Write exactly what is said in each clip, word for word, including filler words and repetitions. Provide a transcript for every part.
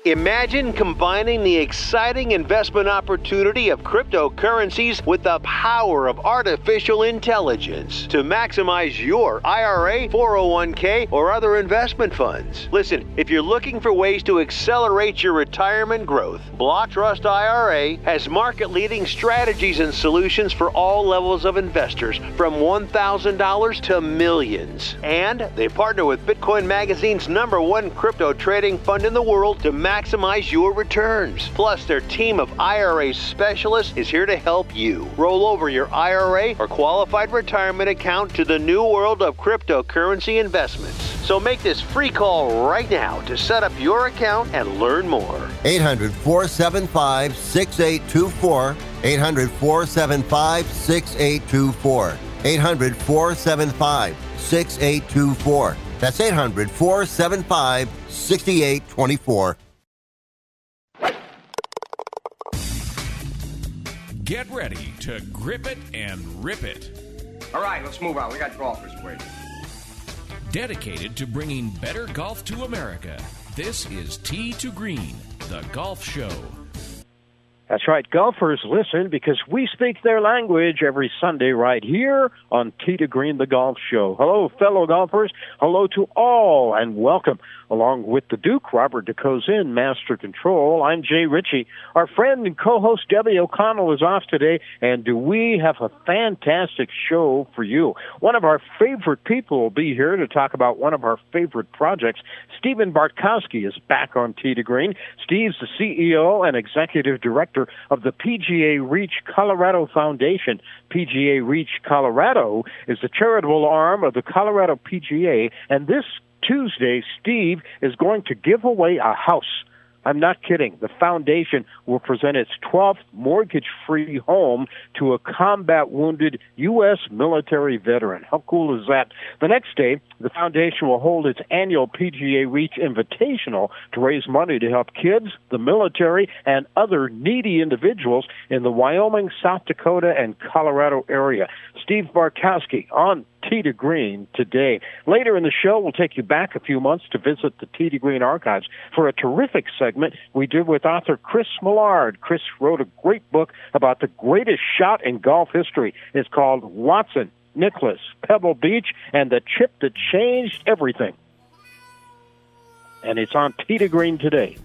Imagine combining the exciting investment opportunity of cryptocurrencies with the power of artificial intelligence to maximize your I R A, four oh one k, or other investment funds. Listen, if you're looking for ways to accelerate your retirement growth, Block Trust I R A has market-leading strategies and solutions for all levels of investors, from one thousand dollars to millions. And they partner with Bitcoin Magazine's number one crypto trading fund in the world to maximize your returns. Plus, their team of I R A specialists is here to help you roll over your I R A or qualified retirement account to the new world of cryptocurrency investments. So make this free call right now to set up your account and learn more. eight hundred, four seven five, six eight two four. eight hundred, four seven five, six eight two four. eight hundred, four seven five, six eight two four. That's eight hundred, four seven five, six eight two four. Get ready to grip it and rip it. All right, let's move on. We got golfers waiting. Dedicated to bringing better golf to America, this is Tee to Green, the golf show. That's right. Golfers listen because we speak their language every Sunday right here on Tee to Green, the golf show. Hello, fellow golfers. Hello to all, and welcome. Along with the Duke, Robert DeCozin, Master Control, I'm Jay Ritchie. Our friend and co-host Debbie O'Connell is off today, and do we have a fantastic show for you. One of our favorite people will be here to talk about one of our favorite projects. Stephen Bartkowski is back on Tee to Green. Steve's the C E O and Executive Director of the P G A Reach Colorado Foundation. P G A Reach Colorado is the charitable arm of the Colorado P G A, and this Tuesday, Steve is going to give away a house. I'm not kidding. The foundation will present its twelfth mortgage-free home to a combat-wounded U S military veteran. How cool is that? The next day, the foundation will hold its annual P G A Reach Invitational to raise money to help kids, the military, and other needy individuals in the Wyoming, South Dakota, and Colorado area. Steve Bartkowski on Tee to Green today. Later in the show, we'll take you back a few months to visit the Tee to Green archives for a terrific segment we did with author Chris Millard. Chris wrote a great book about the greatest shot in golf history. It's called Watson, Nicklaus, Pebble Beach, and the Chip That Changed Everything. And it's on Tee to Green today.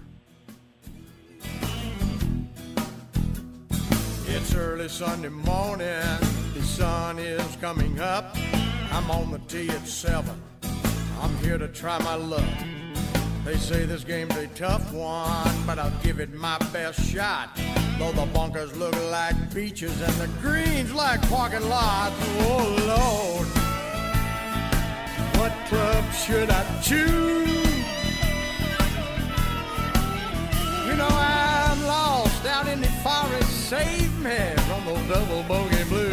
It's early Sunday morning. The sun is coming up. I'm on the tee at seven. I'm here to try my luck. They say this game's a tough one, but I'll give it my best shot. Though the bunkers look like beaches and the greens like parking lots. Oh, Lord, what club should I choose? You know I'm lost out in the forest. Save me from those double bogey blues.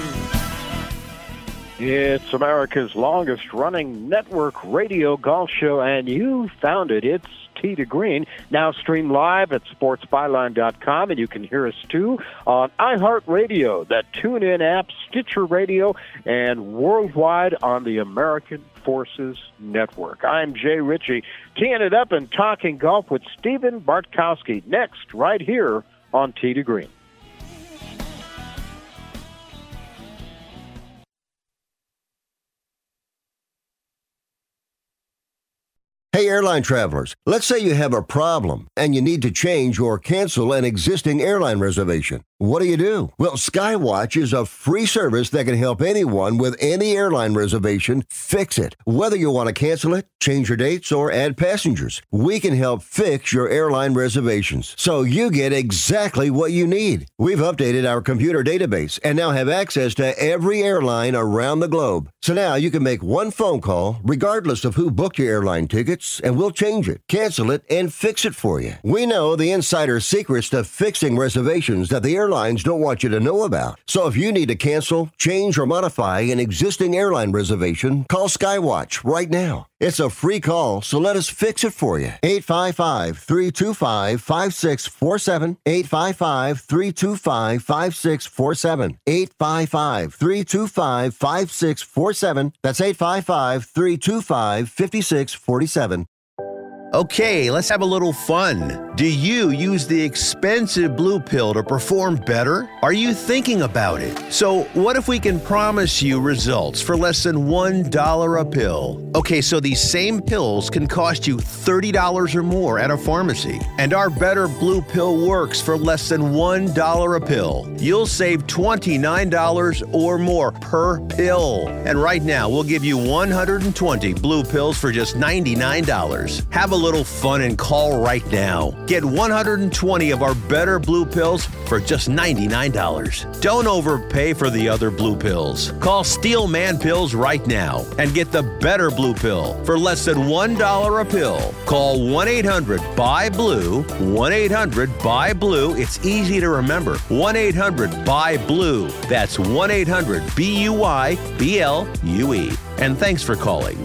It's America's longest-running network radio golf show, and you found it. It's Tee to Green, now streamed live at sports byline dot com, and you can hear us, too, on iHeartRadio, the TuneIn app, Stitcher Radio, and worldwide on the American Forces Network. I'm Jay Ritchie, teeing it up and talking golf with Stephen Bartkowski, next, right here on Tee to Green. Hey, airline travelers, let's say you have a problem and you need to change or cancel an existing airline reservation. What do you do? Well, Skywatch is a free service that can help anyone with any airline reservation fix it. Whether you want to cancel it, change your dates, or add passengers, we can help fix your airline reservations so you get exactly what you need. We've updated our computer database and now have access to every airline around the globe. So now you can make one phone call regardless of who booked your airline tickets, and we'll change it, cancel it, and fix it for you. We know the insider secrets to fixing reservations that the airlines don't want you to know about. So if you need to cancel, change, or modify an existing airline reservation, call Skywatch right now. It's a free call, so let us fix it for you. eight five five, three two five, five six four seven. eight five five, three two five, five six four seven. eight five five, three two five, five six four seven. That's eight five five, three two five, five six four seven. Okay, let's have a little fun. Do you use the expensive blue pill to perform better? Are you thinking about it? So what if we can promise you results for less than one dollar a pill? Okay, so these same pills can cost you thirty dollars or more at a pharmacy. And our Better Blue Pill works for less than one dollar a pill. You'll save twenty-nine dollars or more per pill. And right now, we'll give you one hundred twenty blue pills for just ninety-nine dollars. Have a little fun and call right now. Get one hundred twenty of our Better Blue Pills for just ninety-nine dollars. Don't overpay for the other blue pills. Call Steel Man Pills right now and get the Better Blue Pill for less than one dollar a pill. Call one eight hundred B U Y BLUE, one eight hundred B U Y BLUE. It's easy to remember. one eight hundred B U Y BLUE. That's one eight hundred B U Y B L U E. And thanks for calling.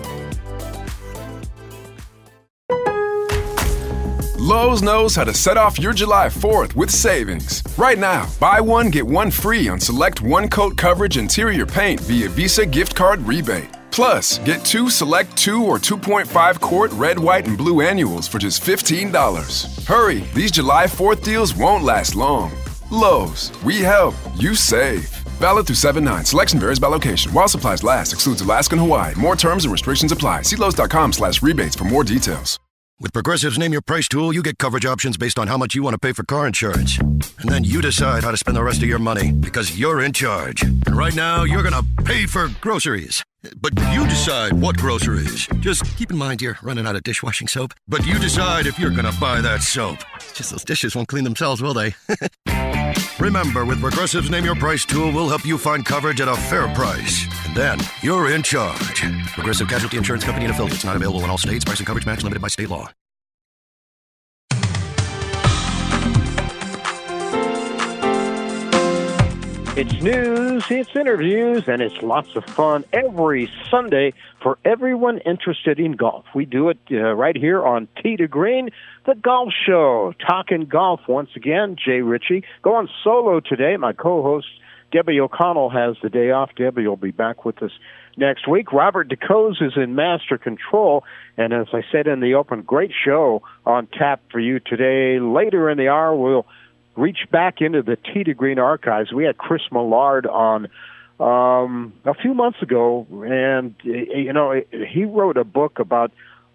Lowe's knows how to set off your July fourth with savings. Right now, buy one, get one free on select one-coat coverage interior paint via Visa gift card rebate. Plus, get two select two or two point five quart red, white, and blue annuals for just fifteen dollars. Hurry, these July fourth deals won't last long. Lowe's, we help, you save. Valid through seven nine. Selection varies by location. While supplies last, excludes Alaska and Hawaii. More terms and restrictions apply. See Lowe's.com slash rebates for more details. With Progressive's Name Your Price tool, you get coverage options based on how much you want to pay for car insurance. And then you decide how to spend the rest of your money, because you're in charge. And right now, you're going to pay for groceries. But you decide what groceries. Just keep in mind you're running out of dishwashing soap. But you decide if you're going to buy that soap. Just those dishes won't clean themselves, will they? Remember, with Progressive's Name Your Price tool, we'll help you find coverage at a fair price. And then you're in charge. Progressive Casualty Insurance Company and affiliates. Not available in all states. Price and coverage match limited by state law. It's news, it's interviews, and it's lots of fun every Sunday for everyone interested in golf. We do it uh, right here on Tee to Green, the golf show. Talking golf once again. Jay Ritchie going solo today. My co-host Debbie O'Connell has the day off. Debbie will be back with us next week. Robert DeCose is in master control, and as I said in the open, great show on tap for you today. Later in the hour, we'll reach back into the Tee to Green archives. We had Chris Millard on um, a few months ago, and you know he wrote a book about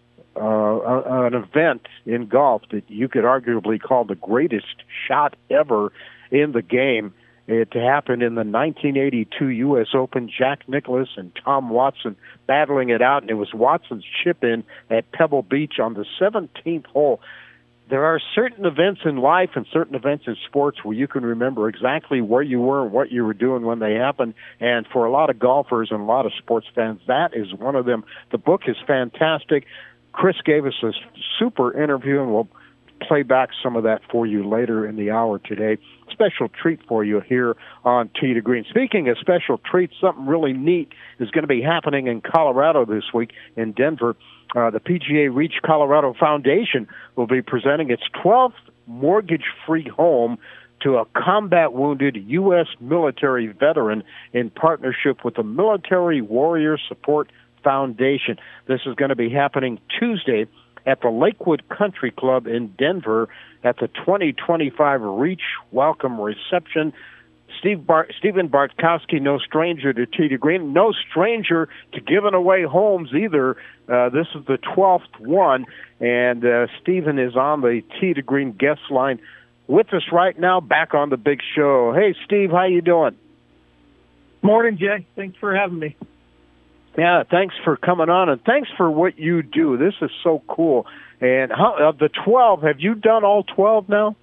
uh, an event in golf that you could arguably call the greatest shot ever in the game. It happened in the nineteen eighty-two U S Open. Jack Nicklaus and Tom Watson battling it out, and it was Watson's chip-in at Pebble Beach on the seventeenth hole. There are certain events in life and certain events in sports where you can remember exactly where you were and what you were doing when they happened. And for a lot of golfers and a lot of sports fans, that is one of them. The book is fantastic. Chris gave us a super interview, and we'll play back some of that for you later in the hour today. Special treat for you here on Tee to Green. Speaking of special treats, something really neat is going to be happening in Colorado this week in Denver. Uh, the P G A Reach Colorado Foundation will be presenting its twelfth mortgage-free home to a combat-wounded U S military veteran in partnership with the Military Warrior Support Foundation. This is going to be happening Tuesday at the Lakewood Country Club in Denver at the twenty twenty-five Reach Welcome Reception. Steve Bar- Stephen Bartkowski, no stranger to Tee to Green, no stranger to giving away homes either. Uh, this is the twelfth one, and uh, Stephen is on the Tee to Green guest line with us right now, back on the big show. Hey, Steve, how you doing? Morning, Jay. Thanks for having me. Yeah, thanks for coming on, and thanks for what you do. This is so cool. And how, of the twelve, have you done all twelve now?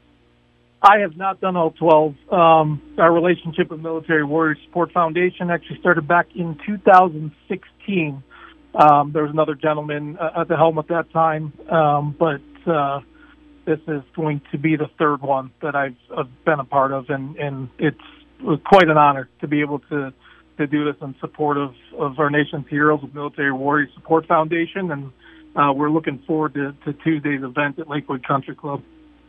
I have not done all twelve. Um, our relationship with Military Warrior Support Foundation actually started back in two thousand sixteen. Um, there was another gentleman uh, at the helm at that time, um, but uh, this is going to be the third one that I've, I've been a part of, and, and it's quite an honor to be able to, to do this in support of, of our nation's heroes with Military Warrior Support Foundation, and uh, we're looking forward to, to Tuesday's event at Lakewood Country Club.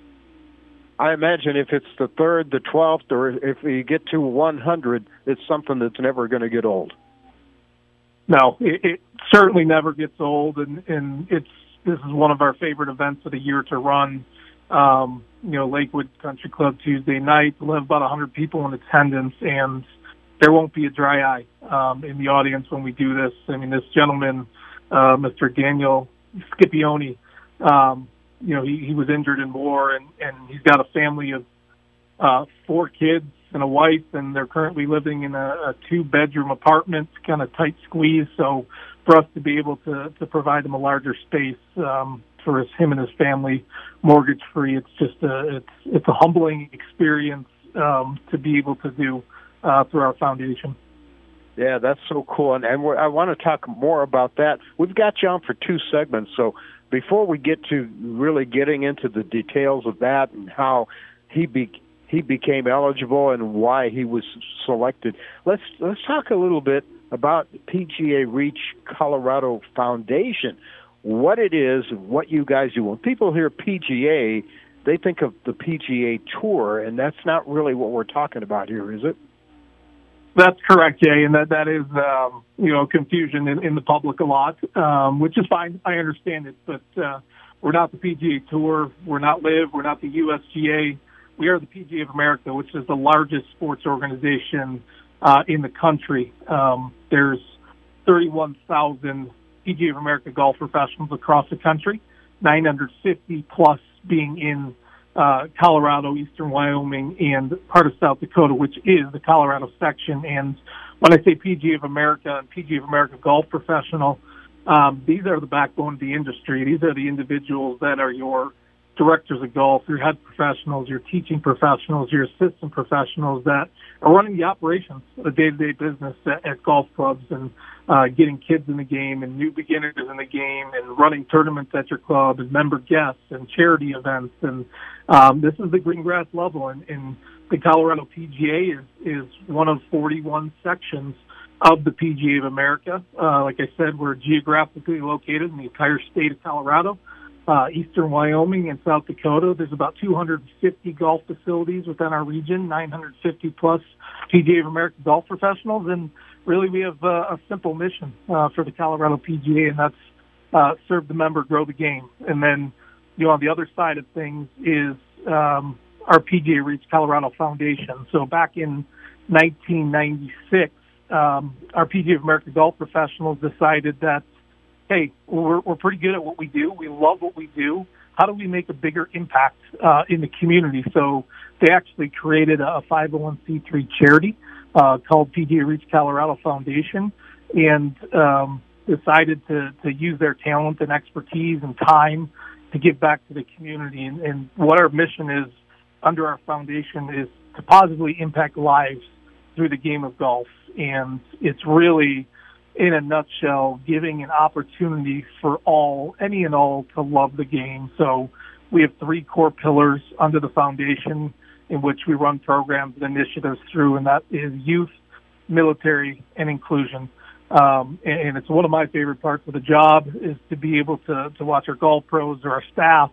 I imagine if it's the third, the twelfth, or if we get to one hundred, it's something that's never going to get old. No, it, it certainly never gets old, and, and it's this is one of our favorite events of the year to run. Um, you know, Lakewood Country Club Tuesday night. We'll have about one hundred people in attendance, and there won't be a dry eye um, in the audience when we do this. I mean, this gentleman, uh, Mister Daniel Scipione, um, you know, he, he was injured in war, and, and he's got a family of uh, four kids and a wife, and they're currently living in a, a two-bedroom apartment, kind of tight squeeze. So for us to be able to, to provide them a larger space um, for his, him and his family, mortgage-free, it's just a it's it's a humbling experience um, to be able to do uh, through our foundation. Yeah, that's so cool, and, and we're, I want to talk more about that. We've got you on for two segments, so before we get to really getting into the details of that and how he be, he became eligible and why he was selected, let's let's talk a little bit about P G A Reach Colorado Foundation, what it is, what you guys do. When people hear P G A, they think of the P G A Tour, and that's not really what we're talking about here, is it? That's correct, Jay, and that that is um, you know confusion in, in the public a lot, um, which is fine. I understand it, but uh, we're not the P G A Tour, we're not LIV, we're not the U S G A. We are the P G A of America, which is the largest sports organization uh, in the country. Um, there's thirty-one thousand P G A of America golf professionals across the country, nine hundred fifty plus being in Uh, Colorado, Eastern Wyoming, and part of South Dakota, which is the Colorado section. And when I say P G A of America and P G A of America Golf Professional, um, these are the backbone of the industry. These are the individuals that are your directors of golf, your head professionals, your teaching professionals, your assistant professionals that are running the operations of the day-to-day business at, at golf clubs and uh, getting kids in the game and new beginners in the game and running tournaments at your club and member guests and charity events. And um, this is the green grass level. And, and the Colorado P G A is, is one of forty-one sections of the P G A of America. Uh, like I said, we're geographically located in the entire state of Colorado. Uh, Eastern Wyoming and South Dakota. There's about two hundred fifty golf facilities within our region, nine hundred fifty plus P G A of America golf professionals, and really we have uh, a simple mission uh, for the Colorado P G A, and that's uh, serve the member, grow the game. And then, you know, on the other side of things is um, our P G A Reach Colorado Foundation. So back in nineteen ninety-six, um, our P G A of America golf professionals decided that, hey, we're, we're pretty good at what we do. We love what we do. How do we make a bigger impact uh, in the community? So they actually created a five oh one c three charity uh, called P G A Reach Colorado Foundation, and um, decided to, to use their talent and expertise and time to give back to the community. And, and what our mission is under our foundation is to positively impact lives through the game of golf. And it's really, in a nutshell, giving an opportunity for all, any and all, to love the game. So we have three core pillars under the foundation in which we run programs and initiatives through, and that is youth, military, and inclusion. Um, and, and it's one of my favorite parts of the job is to be able to, to watch our golf pros or our staff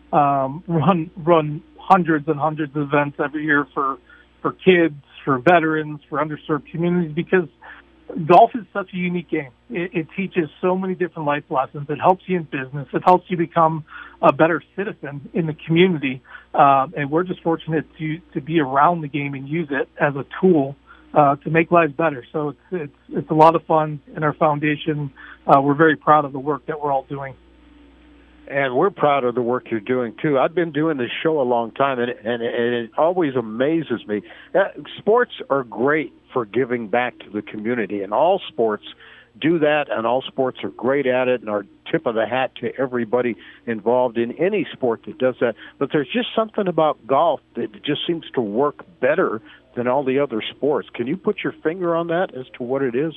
um, run run hundreds and hundreds of events every year for, for kids, for veterans, for underserved communities, because golf is such a unique game. It, it teaches so many different life lessons. It helps you in business. It helps you become a better citizen in the community. Um, and we're just fortunate to, to be around the game and use it as a tool uh, to make lives better. So it's, it's, it's a lot of fun in our foundation. Uh, we're very proud of the work that we're all doing. And we're proud of the work you're doing, too. I've been doing this show a long time, and, and, and it always amazes me. Uh, sports are great for giving back to the community, and all sports do that, and all sports are great at it, and our tip of the hat to everybody involved in any sport that does that. But there's just something about golf that just seems to work better than all the other sports. Can you put your finger on that as to what it is?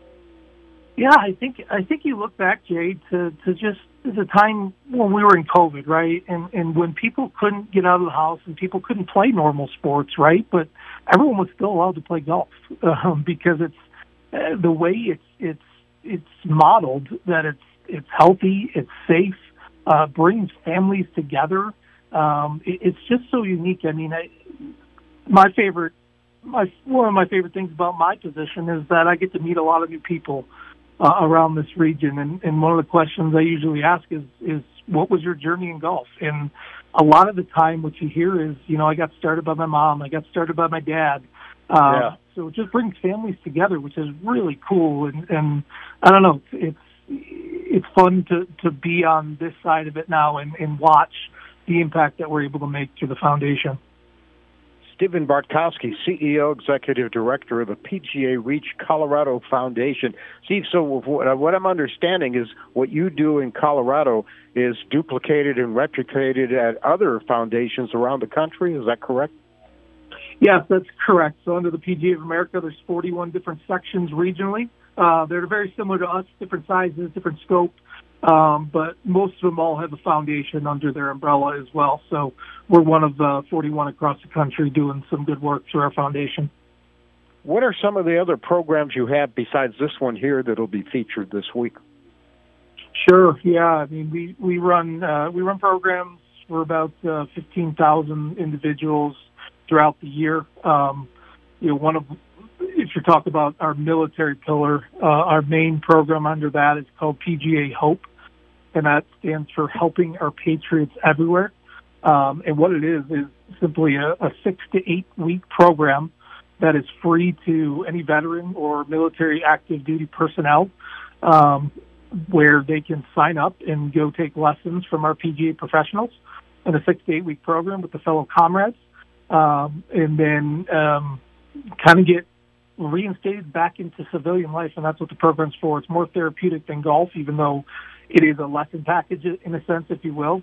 Yeah, I think I think you look back, Jay, to, to just the time when we were in COVID, right? And and when people couldn't get out of the house and people couldn't play normal sports, right? But everyone was still allowed to play golf um, because it's uh, the way it's it's it's modeled that it's it's healthy, it's safe, uh, brings families together. Um, it, it's just so unique. I mean, I, my favorite, my one of my favorite things about my position is that I get to meet a lot of new people uh, around this region. And, and one of the questions I usually ask is, is what was your journey in golf? And a lot of the time what you hear is, you know, I got started by my mom, I got started by my dad. Uh, yeah. So it just brings families together, which is really cool. And, and I don't know, it's it's fun to, to be on this side of it now and, and watch the impact that we're able to make through the foundation. Stephen Bartkowski, C E O, Executive Director of the P G A Reach Colorado Foundation. Steve, so what I'm understanding is what you do in Colorado is duplicated and replicated at other foundations around the country. Is that correct? Yes, that's correct. So under the P G A of America, there's forty-one different sections regionally. Uh, they're very similar to us, different sizes, different scope. Um, but most of them all have a foundation under their umbrella as well. So we're one of the forty-one across the country doing some good work through our foundation. What are some of the other programs you have besides this one here that'll be featured this week? Sure. Yeah. I mean, we we run uh, we run programs for about uh, fifteen thousand individuals throughout the year. Um, you know, one of if you're talking about our military pillar, uh, our main program under that is called P G A Hope, and that stands for Helping Our Patriots Everywhere. Um, and what it is is simply a, a six to eight week program that is free to any veteran or military active duty personnel, um, where they can sign up and go take lessons from our P G A professionals in a six to eight week program with the fellow comrades, um, and then um, kind of get reinstated back into civilian life, and that's what the program's for. It's more therapeutic than golf, even though it is a lesson package in a sense, if you will.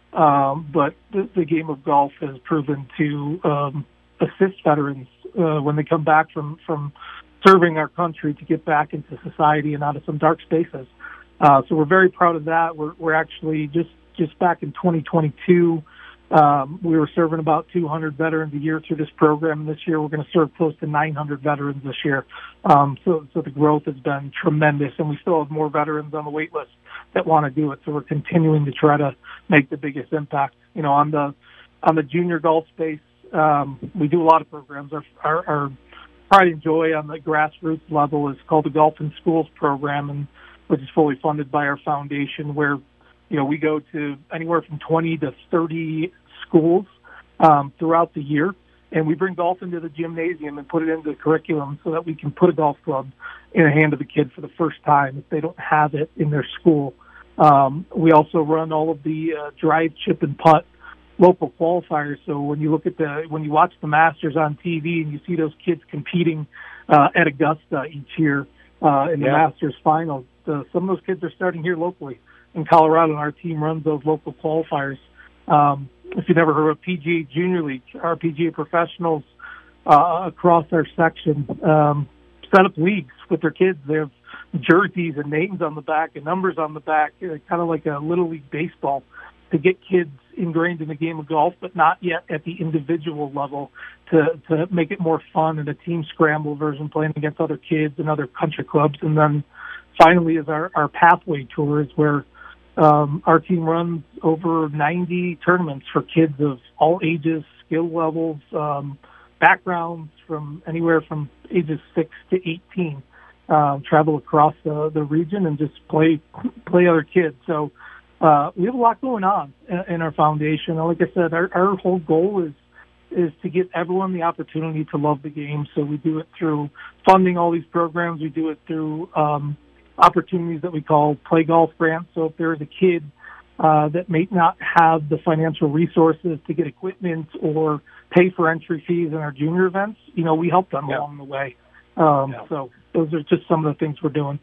Um, but the, the game of golf has proven to um, assist veterans uh, when they come back from, from serving our country to get back into society and out of some dark spaces. Uh, so we're very proud of that. We're, we're actually just, just back in twenty twenty-two, Um, we were serving about two hundred veterans a year through this program. This year, we're going to serve close to nine hundred veterans this year. Um, so, so the growth has been tremendous, and we still have more veterans on the wait list that want to do it. So we're continuing to try to make the biggest impact. You know, on the on the junior golf space, um, we do a lot of programs. Our, our, our pride and joy on the grassroots level is called the Golf in Schools program, and which is fully funded by our foundation, where you know, we go to anywhere from twenty to thirty schools um, throughout the year, and we bring golf into the gymnasium and put it into the curriculum so that we can put a golf club in the hand of the kid for the first time if they don't have it in their school. Um, we also run all of the uh, drive, chip, and putt local qualifiers. So when you look at the, when you watch the Masters on T V and you see those kids competing uh, at Augusta each year uh, in the yeah. Masters finals, uh, some of those kids are starting here locally in Colorado, and our team runs those local qualifiers. Um, if you've never heard of P G A Junior League, our P G A professionals uh, across our section um, set up leagues with their kids. They have jerseys and names on the back and numbers on the back, uh, kind of like a Little League baseball, to get kids ingrained in the game of golf, but not yet at the individual level, to, to make it more fun and a team scramble version, playing against other kids and other country clubs. And then finally is our, our Pathway Tours, where Um, our team runs over ninety tournaments for kids of all ages, skill levels, um, backgrounds from anywhere from ages six to eighteen, uh, travel across the, the region and just play play other kids. So uh, we have a lot going on in, in our foundation. Like I said, our, our whole goal is is to give everyone the opportunity to love the game. So we do it through funding all these programs. We do it through um, opportunities that we call Play Golf Grants. So if there is a kid uh, that may not have the financial resources to get equipment or pay for entry fees in our junior events, you know, we help them yeah. along the way. Um, yeah. So those are just some of the things we're doing.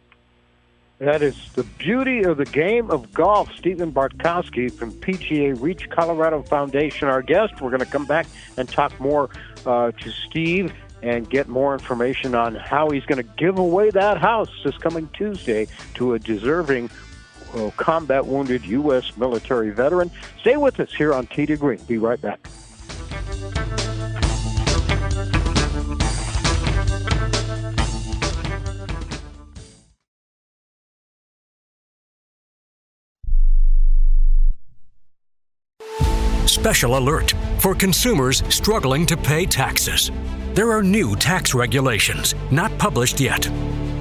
That is the beauty of the game of golf. Stephen Bartkowski from P G A Reach Colorado Foundation, our guest. We're going to come back and talk more uh, to Steve and get more information on how he's going to give away that house this coming Tuesday to a deserving uh, combat wounded U S military veteran. Stay with us here on Tee to Green. Be right back. Special alert for consumers struggling to pay taxes. There are new tax regulations, not published yet.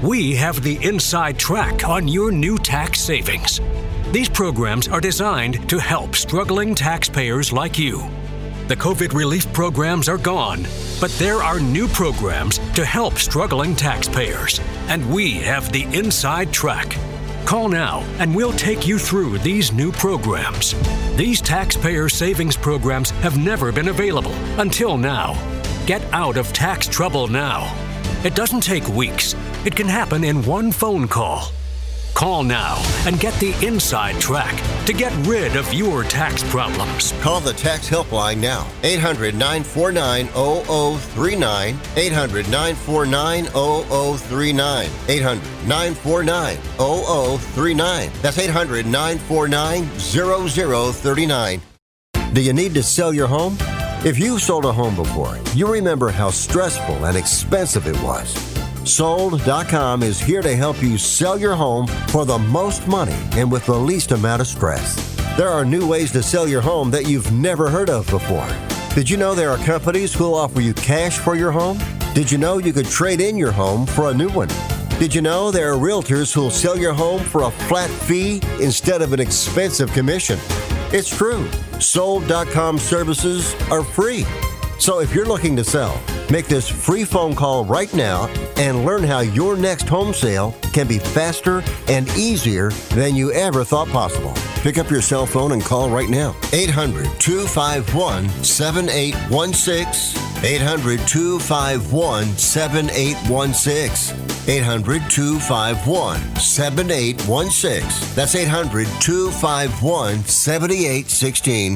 we have the inside track on your new tax savings. These programs are designed to help struggling taxpayers like you. The COVID relief programs are gone, but there are new programs to help struggling taxpayers, and we have the inside track. Call now and we'll take you through these new programs. These taxpayer savings programs have never been available until now. Get out of tax trouble now. It doesn't take weeks. It can happen in one phone call. Call now and get the inside track to get rid of your tax problems. Call the tax helpline now. eight hundred, nine four nine, zero zero three nine. eight hundred, nine four nine, zero zero three nine. eight hundred, nine four nine, zero zero three nine. That's eight hundred, nine four nine, zero zero three nine. Do you need to sell your home? If you've sold a home before, you remember how stressful and expensive it was. Sold dot com is here to help you sell your home for the most money and with the least amount of stress. There are new ways to sell your home that you've never heard of before. Did you know there are companies who'll offer you cash for your home? Did you know you could trade in your home for a new one? Did you know there are realtors who'll sell your home for a flat fee instead of an expensive commission? It's true. Sold dot com services are free. So if you're looking to sell, make this free phone call right now and learn how your next home sale can be faster and easier than you ever thought possible. Pick up your cell phone and call right now. eight hundred, two five one, seven eight one six. eight hundred, two five one, seven eight one six. eight hundred, two five one, seven eight one six. That's eight hundred, two five one, seven eight one six.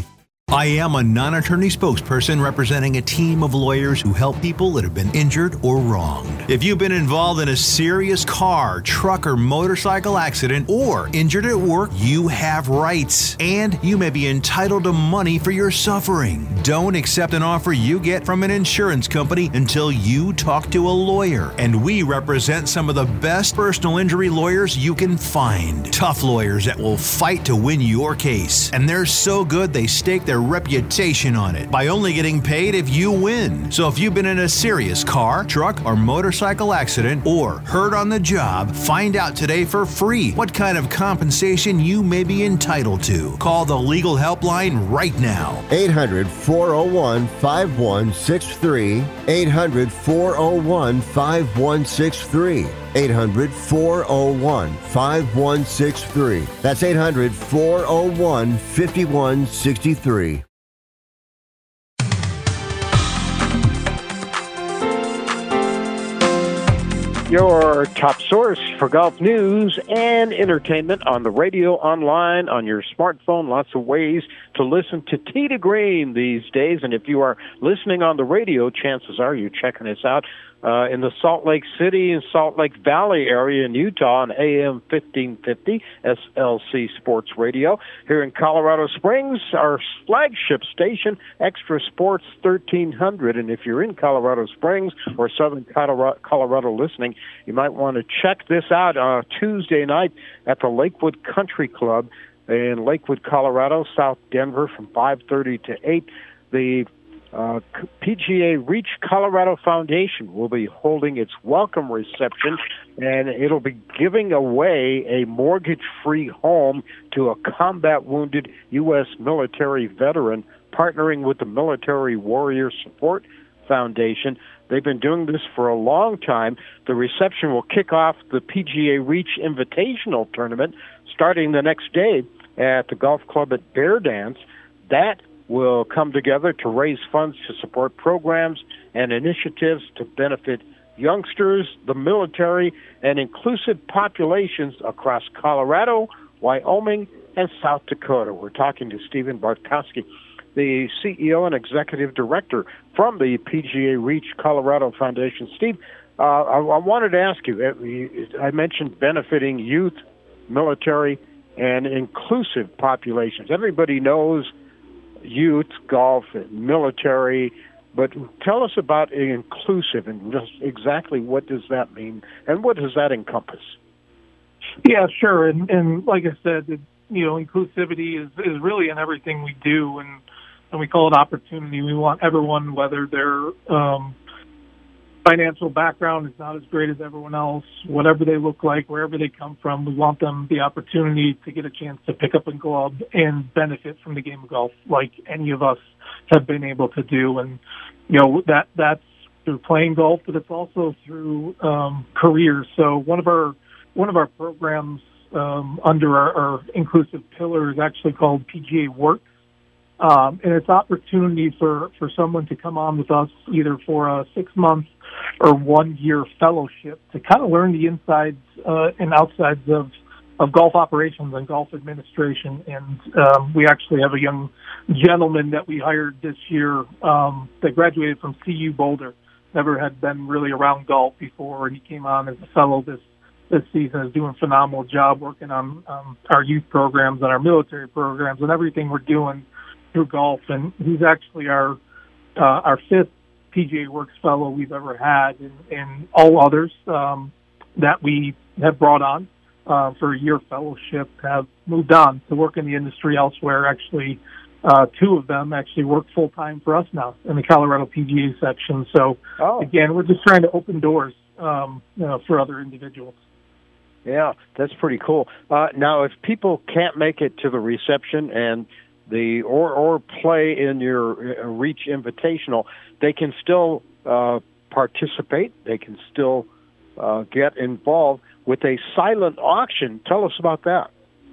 I am a non-attorney spokesperson representing a team of lawyers who help people that have been injured or wronged. If you've been involved in a serious car, truck, or motorcycle accident or injured at work, you have rights, and you may be entitled to money for your suffering. Don't accept an offer you get from an insurance company until you talk to a lawyer, and we represent some of the best personal injury lawyers you can find. Tough lawyers that will fight to win your case, and they're so good they stake their reputation on it by only getting paid if you win. So if you've been in a serious car, truck, or motorcycle accident or hurt on the job, find out today for free what kind of compensation you may be entitled to. Call the legal helpline right now. eight hundred, four oh one, five one six three. eight hundred, four oh one, five one six three. eight hundred, four oh one, five one six three. That's eight hundred, four oh one, five one six three. Your top source for golf news and entertainment on the radio, online, on your smartphone. Lots of ways to listen to Tee to Green these days. And if you are listening on the radio, chances are you're checking us out uh, in the Salt Lake City and Salt Lake Valley area in Utah on A M fifteen fifty, S L C Sports Radio. Here in Colorado Springs, our flagship station, Extra Sports thirteen hundred. And if you're in Colorado Springs or Southern Colorado, Colorado listening, you might want to check this out on uh, Tuesday night at the Lakewood Country Club in Lakewood, Colorado, South Denver, from five thirty to eight. The uh, P G A Reach Colorado Foundation will be holding its welcome reception, and it'll be giving away a mortgage-free home to a combat-wounded U S military veteran, partnering with the Military Warrior Support Foundation. They've been doing this for a long time. The reception will kick off the P G A Reach Invitational Tournament starting the next day at the golf club at Bear Dance. That will come together to raise funds to support programs and initiatives to benefit youngsters, the military, and inclusive populations across Colorado, Wyoming, and South Dakota. We're talking to Stephen Bartkowski, the C E O and Executive Director from the P G A Reach Colorado Foundation. Steve, uh, I, I wanted to ask you, I mentioned benefiting youth, military, and inclusive populations. Everybody knows youth, golf, and military, but tell us about inclusive and just exactly what does that mean and what does that encompass? Yeah, sure. And, and like I said, it, you know, inclusivity is, is really in everything we do, and, and we call it opportunity. We want everyone, whether they're um, financial background is not as great as everyone else. Whatever they look like, wherever they come from, we want them the opportunity to get a chance to pick up a glove and benefit from the game of golf like any of us have been able to do. And, you know, that that's through playing golf, but it's also through um, careers. So one of our one of our programs um, under our, our inclusive pillar is actually called P G A Works. Um, and it's opportunity for, for someone to come on with us either for a six-month or one-year fellowship to kind of learn the insides uh, and outsides of, of golf operations and golf administration. And um, we actually have a young gentleman that we hired this year um, that graduated from C U Boulder, never had been really around golf before, and he came on as a fellow this this season, is doing a phenomenal job working on um, our youth programs and our military programs and everything we're doing through golf. And he's actually our uh, our fifth P G A Works fellow we've ever had, and, and all others um, that we have brought on uh, for a year fellowship have moved on to work in the industry elsewhere. Actually, uh, two of them actually work full time for us now in the Colorado P G A section. So oh. again, we're just trying to open doors um, you know, for other individuals. Yeah, that's pretty cool. Uh, now, if people can't make it to the reception and the or or play in your uh, Reach Invitational, they can still uh, participate. They can still uh, get involved with a silent auction. Tell us about that.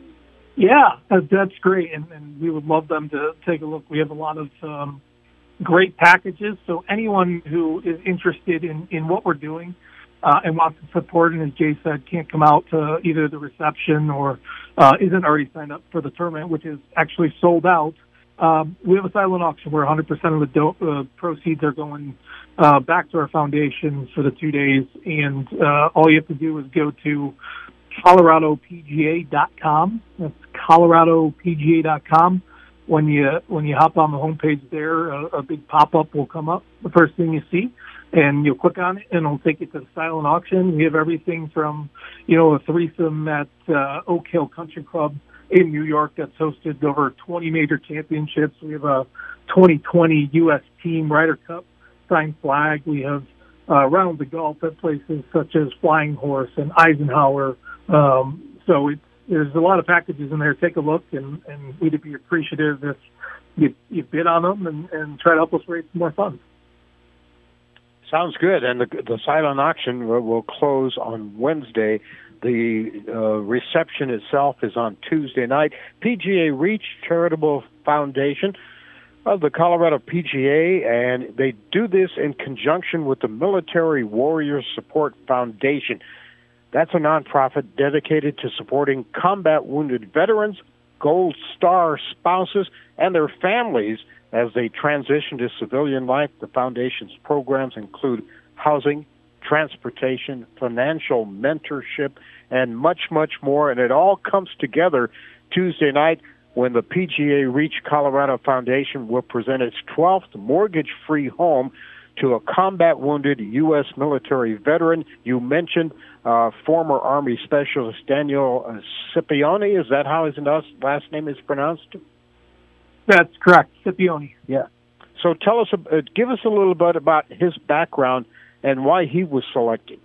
Yeah, that's great, and, and we would love them to take a look. We have a lot of um, great packages, so anyone who is interested in, in what we're doing uh, and wants to support, and as Jay said, can't come out to either the reception or uh, isn't already signed up for the tournament, which is actually sold out, um, we have a silent auction where one hundred percent of the do- uh, proceeds are going uh, back to our foundation for the two days, and uh, all you have to do is go to Colorado P G A dot com. That's Colorado P G A dot com. When you when you hop on the homepage there, a, a big pop-up will come up, the first thing you see, and you'll click on it, and it'll take you to the silent auction. We have everything from, you know, a threesome at uh, Oak Hill Country Club in New York that's hosted over twenty major championships. We have a twenty twenty U S Team Ryder Cup signed flag. We have uh, rounds of golf at places such as Flying Horse and Eisenhower. Um, so it's, there's a lot of packages in there. Take a look, and, and we'd be appreciative if you, you bid on them and, and try to help us raise some more funds. Sounds good. And the, the silent auction will, will close on Wednesday. The uh, reception itself is on Tuesday night. P G A Reach Charitable Foundation of the Colorado P G A, and they do this in conjunction with the Military Warriors Support Foundation. That's a nonprofit dedicated to supporting combat wounded veterans, Gold Star spouses, and their families as they transition to civilian life. The foundation's programs include housing, transportation, financial mentorship, and much, much more. And it all comes together Tuesday night when the P G A Reach Colorado Foundation will present its twelfth mortgage-free home to a combat-wounded U S military veteran. You mentioned uh, former Army Specialist Daniel uh, Scipione. Is that how his last name is pronounced? That's correct, Scipione. Yeah. So tell us, uh, give us a little bit about his background and why he was selected.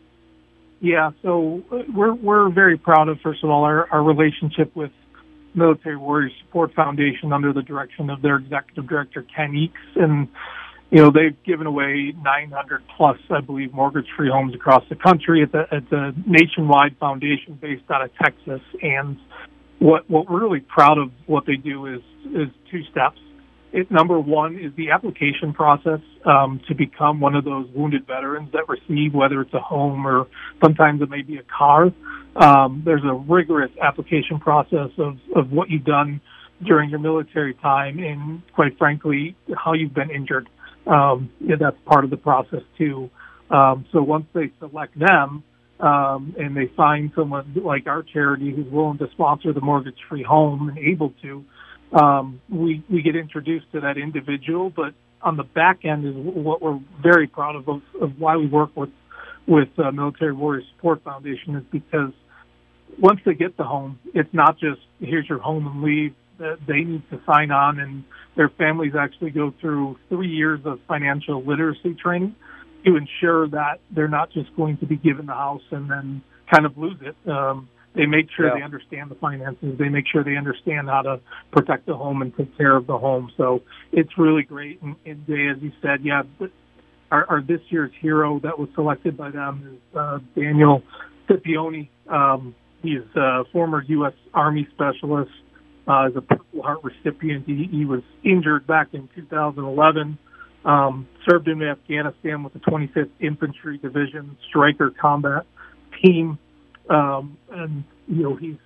Yeah, so we're we're very proud of, first of all, our, our relationship with Military Warriors Support Foundation under the direction of their executive director, Ken Eakes. And, you know, they've given away nine hundred plus, I believe, mortgage-free homes across the country. It's a, it's a nationwide foundation based out of Texas. And what what we're really proud of what they do is is two steps. It, number one is the application process um, to become one of those wounded veterans that receive, whether it's a home or sometimes it may be a car. Um, there's a rigorous application process of, of what you've done during your military time and, quite frankly, how you've been injured. Um, yeah, that's part of the process, too. Um, so once they select them um, and they find someone like our charity who's willing to sponsor the mortgage-free home and able to, Um, we, we get introduced to that individual, but on the back end is what we're very proud of, of, of why we work with, with uh, Military Warriors Support Foundation is because once they get the home, it's not just here's your home and leave. They need to sign on, and their families actually go through three years of financial literacy training to ensure that they're not just going to be given the house and then kind of lose it. Um, they make sure yeah. they understand the finances. They make sure they understand how to protect the home and take care of the home. So it's really great. And, and Jay, as you said, yeah, our, our this year's hero that was selected by them is uh, Daniel Scipione. Um, he is a former U S Army specialist, uh, is a Purple Heart recipient. He, he was injured back in two thousand eleven, um, served in Afghanistan with the twenty-fifth Infantry Division Stryker Combat Team. Um, and, you know, he's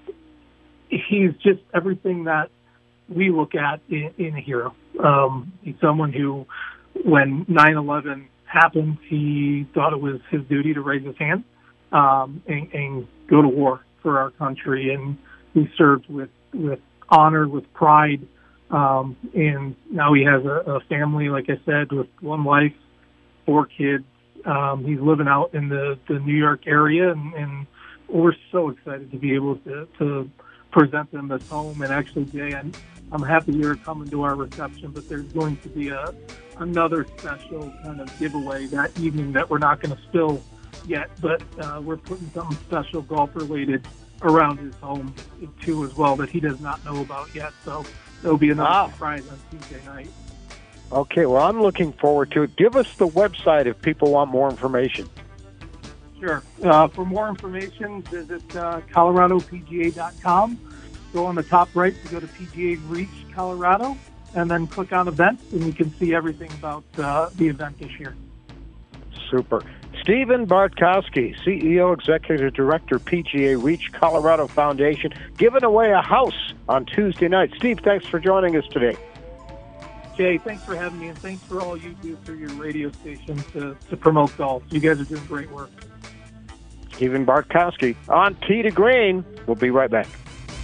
he's just everything that we look at in, in a hero. Um, he's someone who, when nine eleven happened, he thought it was his duty to raise his hand um, and, and go to war for our country. And he served with, with honor, with pride. Um, and now he has a, a family, like I said, with one wife, four kids. Um, he's living out in the, the New York area, and, and we're so excited to be able to, to present them this home. And actually, Jay, I'm, I'm happy you're coming to our reception, but there's going to be a another special kind of giveaway that evening that we're not going to spill yet, but uh, we're putting something special golf-related around his home, too, as well, that he does not know about yet. So there'll be another wow. surprise on Tuesday night. Okay, well, I'm looking forward to it. Give us the website if people want more information. Sure. Uh, for more information, visit uh, Colorado P G A dot com. Go on the top right to go to P G A Reach Colorado, and then click on events, and you can see everything about uh, the event this year. Super. Stephen Bartkowski, C E O, Executive Director, P G A Reach Colorado Foundation, giving away a house on Tuesday night. Steve, thanks for joining us today. Jay, thanks for having me, and thanks for all you do through your radio station to, to promote golf. You guys are doing great work. Stephen Bartkowski on Tee to Green. We'll be right back.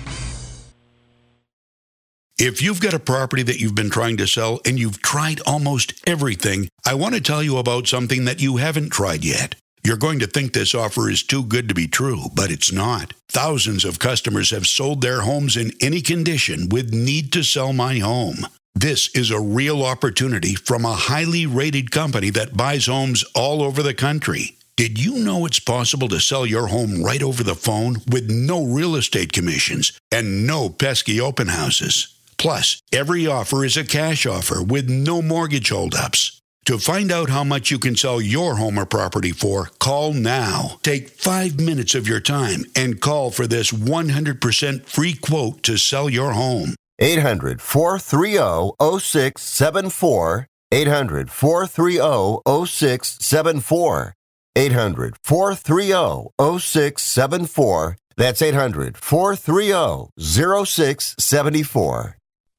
If you've got a property that you've been trying to sell and you've tried almost everything, I want to tell you about something that you haven't tried yet. You're going to think this offer is too good to be true, but it's not. Thousands of customers have sold their homes in any condition with Need to Sell My Home. This is a real opportunity from a highly rated company that buys homes all over the country. Did you know it's possible to sell your home right over the phone with no real estate commissions and no pesky open houses? Plus, every offer is a cash offer with no mortgage holdups. To find out how much you can sell your home or property for, call now. Take five minutes of your time and call for this one hundred percent free quote to sell your home. eight hundred, four three zero, zero six seven four. eight hundred, four three zero, zero six seven four. eight hundred, four three zero, zero six seven four. That's eight hundred, four three zero, zero six seven four.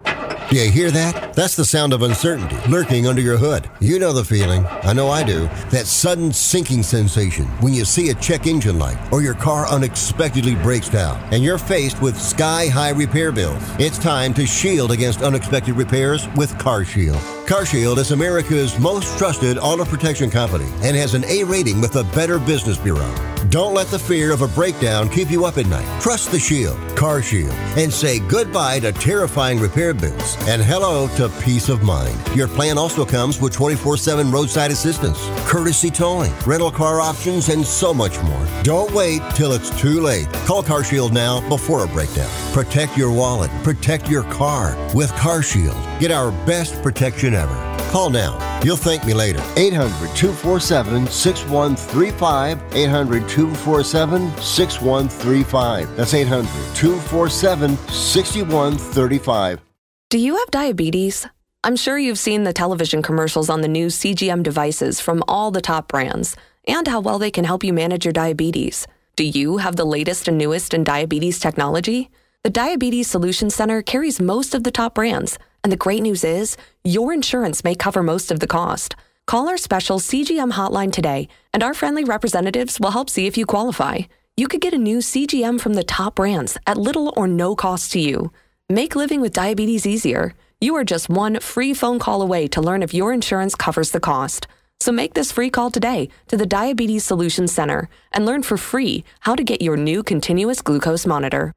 Do you hear that? That's the sound of uncertainty lurking under your hood. You know the feeling. I know I do. That sudden sinking sensation when you see a check engine light or your car unexpectedly breaks down and you're faced with sky-high repair bills. It's time to shield against unexpected repairs with CarShield. CarShield is America's most trusted auto protection company and has an A rating with the Better Business Bureau. Don't let the fear of a breakdown keep you up at night. Trust the Shield, CarShield, and say goodbye to terrifying repair bills and hello to peace of mind. Your plan also comes with twenty-four seven roadside assistance, courtesy towing, rental car options, and so much more. Don't wait till it's too late. Call CarShield now before a breakdown. Protect your wallet. Protect your car with CarShield. Get our best protection ever. Call now. You'll thank me later. eight hundred, two four seven, six one three five. eight hundred, two four seven, six one three five. That's eight hundred, two four seven, six one three five. Do you have diabetes? I'm sure you've seen the television commercials on the new C G M devices from all the top brands and how well they can help you manage your diabetes. Do you have the latest and newest in diabetes technology? The Diabetes Solutions Center carries most of the top brands, and the great news is your insurance may cover most of the cost. Call our special C G M hotline today, and our friendly representatives will help see if you qualify. You could get a new C G M from the top brands at little or no cost to you. Make living with diabetes easier. You are just one free phone call away to learn if your insurance covers the cost. So make this free call today to the Diabetes Solutions Center and learn for free how to get your new continuous glucose monitor.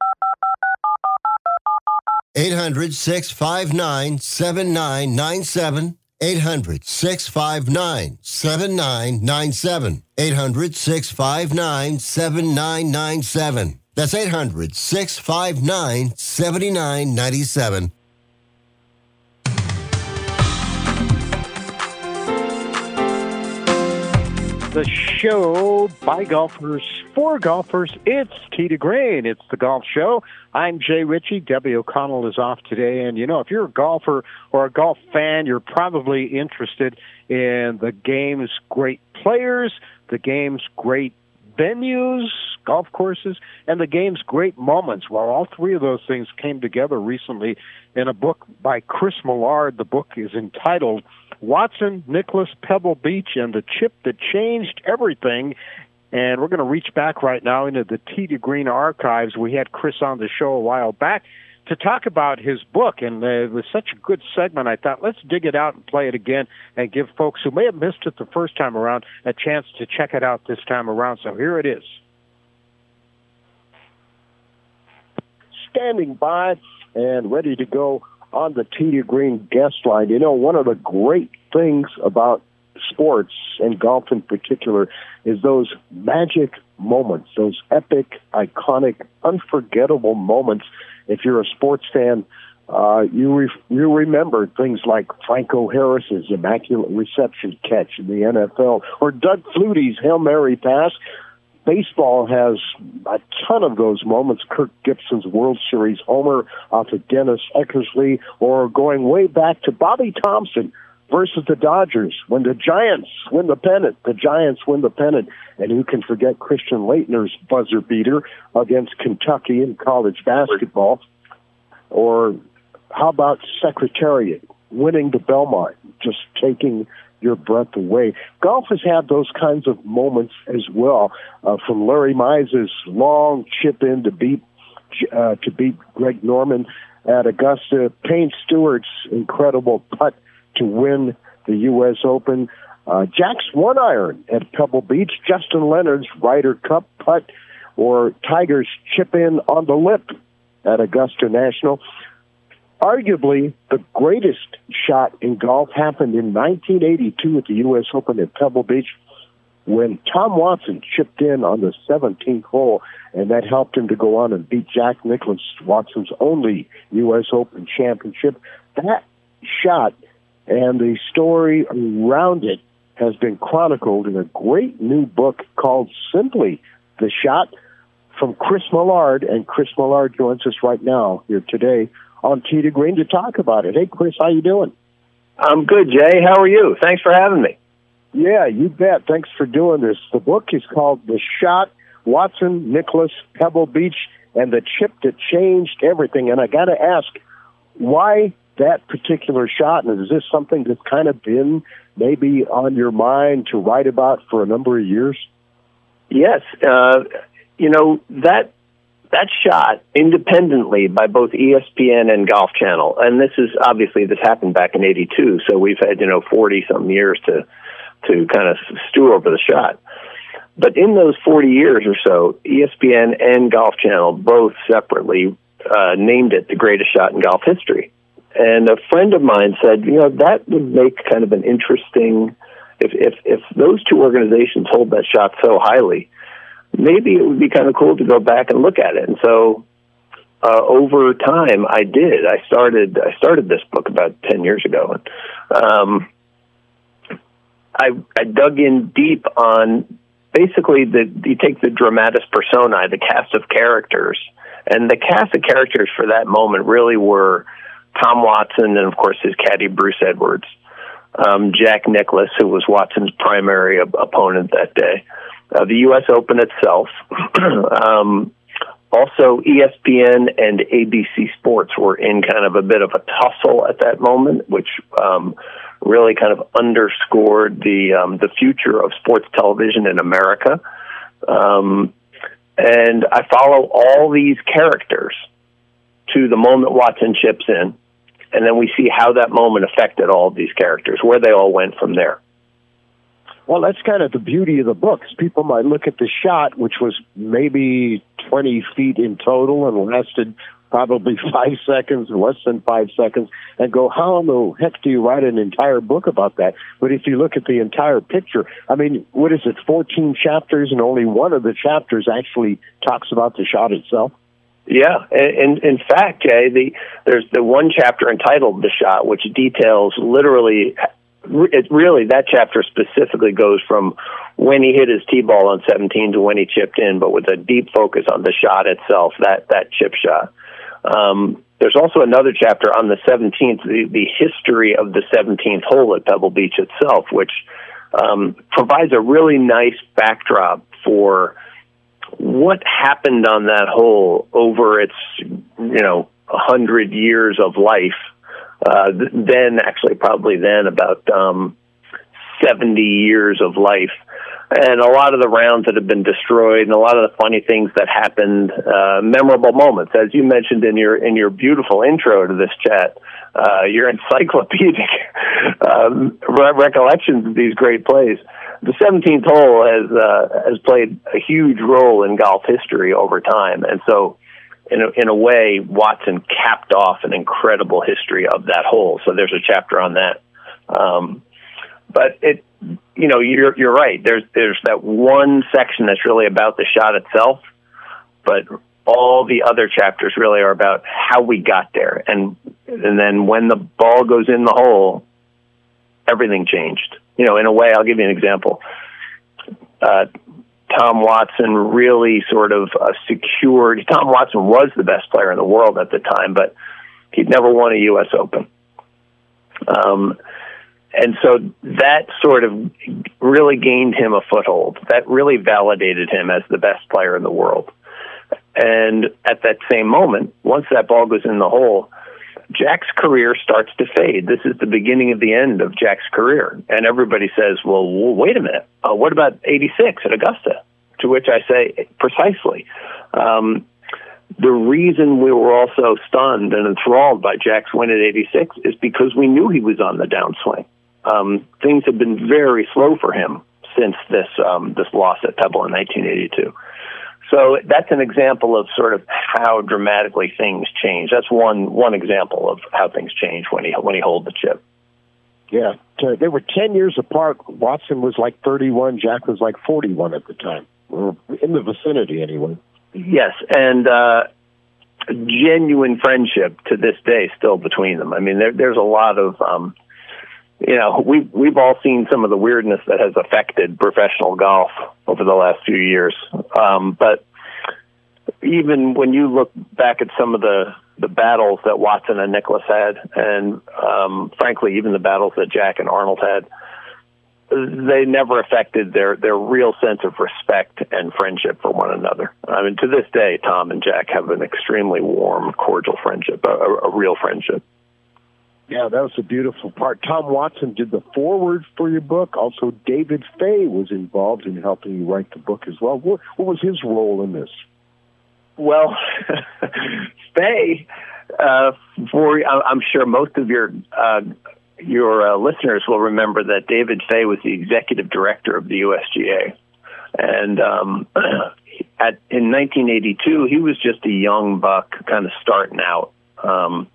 eight hundred, six five nine, seven nine nine seven. eight hundred, six five nine, seven nine nine seven. eight hundred, six five nine, seven nine nine seven. That's eight hundred, six five nine, seven nine nine seven. The show by golfers for golfers. It's Tee to Green. It's the Golf Show. I'm Jay Ritchie. Debbie O'Connell is off today. And, you know, if you're a golfer or a golf fan, you're probably interested in the game's great players, the game's great venues, golf courses, and the game's great moments. Well, all three of those things came together recently in a book by Chris Millard. The book is entitled Watson, Nicklaus, Pebble Beach, and the Chip That Changed Everything. And we're going to reach back right now into the Tee to Green archives. We had Chris on the show a while back to talk about his book, and uh, it was such a good segment, I thought, let's dig it out and play it again and give folks who may have missed it the first time around a chance to check it out this time around. So here it is. Standing by and ready to go on the Tee to Green guest line. You know, one of the great things about sports, and golf in particular, is those magic moments, those epic, iconic, unforgettable moments. If you're a sports fan, uh, you re- you remember things like Franco Harris's immaculate reception catch in the N F L, or Doug Flutie's Hail Mary pass. Baseball has a ton of those moments. Kirk Gibson's World Series homer off of Dennis Eckersley, or going way back to Bobby Thompson versus the Dodgers when the Giants win the pennant. The Giants win the pennant. And who can forget Christian Laettner's buzzer beater against Kentucky in college basketball? Or how about Secretariat winning the Belmont, just taking your breath away? Golf has had those kinds of moments as well, uh, from Larry Mize's long chip in to beat uh, to beat Greg Norman at Augusta, Payne Stewart's incredible putt to win the U S Open, uh, Jack's one iron at Pebble Beach, Justin Leonard's Ryder Cup putt, or Tiger's chip in on the lip at Augusta National. Arguably, the greatest shot in golf happened in nineteen eighty-two at the U S Open at Pebble Beach when Tom Watson chipped in on the seventeenth hole, and that helped him to go on and beat Jack Nicklaus, Watson's only U S Open championship. That shot and the story around it has been chronicled in a great new book called Simply the Shot from Chris Millard, and Chris Millard joins us right now here today on Tee to Green to talk about it. Hey, Chris, how you doing? I'm good, Jay. How are you? Thanks for having me. Yeah, you bet. Thanks for doing this. The book is called The Shot, Watson, Nicklaus, Pebble Beach, and the Chip That Changed Everything. And I got to ask, why that particular shot? And is this something that's kind of been maybe on your mind to write about for a number of years? Yes. Uh, you know, that that shot independently by both E S P N and Golf Channel, and this is obviously, this happened back in eighty-two, so we've had, you know, forty-something years to, to kind of stew over the shot. But in those forty years or so, E S P N and Golf Channel both separately uh, named it the greatest shot in golf history. And a friend of mine said, you know, that would make kind of an interesting, if if if those two organizations hold that shot so highly, maybe it would be kind of cool to go back and look at it. And so uh, over time, I did. I started I started this book about ten years ago. And, um, I, I dug in deep on basically the you take the dramatis personae, the cast of characters, and the cast of characters for that moment really were Tom Watson and, of course, his caddy, Bruce Edwards, um, Jack Nicklaus, who was Watson's primary op- opponent that day, uh, the U S Open itself. um, also, E S P N and A B C Sports were in kind of a bit of a tussle at that moment, which um, really kind of underscored the um, the future of sports television in America. Um, and I follow all these characters to the moment Watson chips in, and then we see how that moment affected all of these characters, where they all went from there. Well, that's kind of the beauty of the book. People might look at the shot, which was maybe twenty feet in total and lasted probably five seconds, less than five seconds, and go, how in the heck do you write an entire book about that? But if you look at the entire picture, I mean, what is it, fourteen chapters, and only one of the chapters actually talks about the shot itself? Yeah, in in fact, Jay, the there's the one chapter entitled "The Shot," which details literally. It really that chapter specifically goes from when he hit his tee ball on seventeen to when he chipped in, but with a deep focus on the shot itself, that that chip shot. Um, there's also another chapter on the seventeenth, the, the history of the seventeenth hole at Pebble Beach itself, which um, provides a really nice backdrop for what happened on that hole over its, you know, a hundred years of life. Uh, then, actually, probably then about um, seventy years of life, and a lot of the rounds that have been destroyed, and a lot of the funny things that happened, uh, memorable moments, as you mentioned in your in your beautiful intro to this chat, uh, your encyclopedic um, re- recollections of these great plays. The seventeenth hole has uh, has played a huge role in golf history over time, and so. In a, in a way, Watson capped off an incredible history of that hole. So there's a chapter on that. Um, but it, you know, you're you're right. There's there's that one section that's really about the shot itself, but all the other chapters really are about how we got there, and and then when the ball goes in the hole, everything changed. You know, in a way, I'll give you an example. Uh, Tom Watson really sort of uh, secured. Tom Watson was the best player in the world at the time, but he'd never won a U S Open. Um, and so that sort of really gained him a foothold. That really validated him as the best player in the world. And at that same moment, once that ball goes in the hole, Jack's career starts to fade. This is the beginning of the end of Jack's career. And everybody says, well, wait a minute. Uh, what about eighty-six at Augusta? To which I say, precisely. Um, the reason we were all so stunned and enthralled by Jack's win at eighty-six is because we knew he was on the downswing. Um, things have been very slow for him since this um, this loss at Pebble in nineteen eighty-two. So that's an example of sort of how dramatically things change. That's one one example of how things change when he when he holed the chip. Yeah, they were ten years apart. Watson was like thirty-one. Jack was like forty-one at the time, or in the vicinity anyway. Yes, and uh, genuine friendship to this day still between them. I mean, there, there's a lot of, um, you know, we've, we've all seen some of the weirdness that has affected professional golf over the last few years. Um, but even when you look back at some of the, the battles that Watson and Nicklaus had, and um, frankly, even the battles that Jack and Arnold had, they never affected their, their real sense of respect and friendship for one another. I mean, to this day, Tom and Jack have an extremely warm, cordial friendship, a, a real friendship. Yeah, that was a beautiful part. Tom Watson did the foreword for your book. Also, David Fay was involved in helping you write the book as well. What, what was his role in this? Well, Fay, uh, for I'm sure most of your uh, your uh, listeners will remember that David Fay was the executive director of the U S G A, and um, at in nineteen eighty-two he was just a young buck, kind of starting out. Um,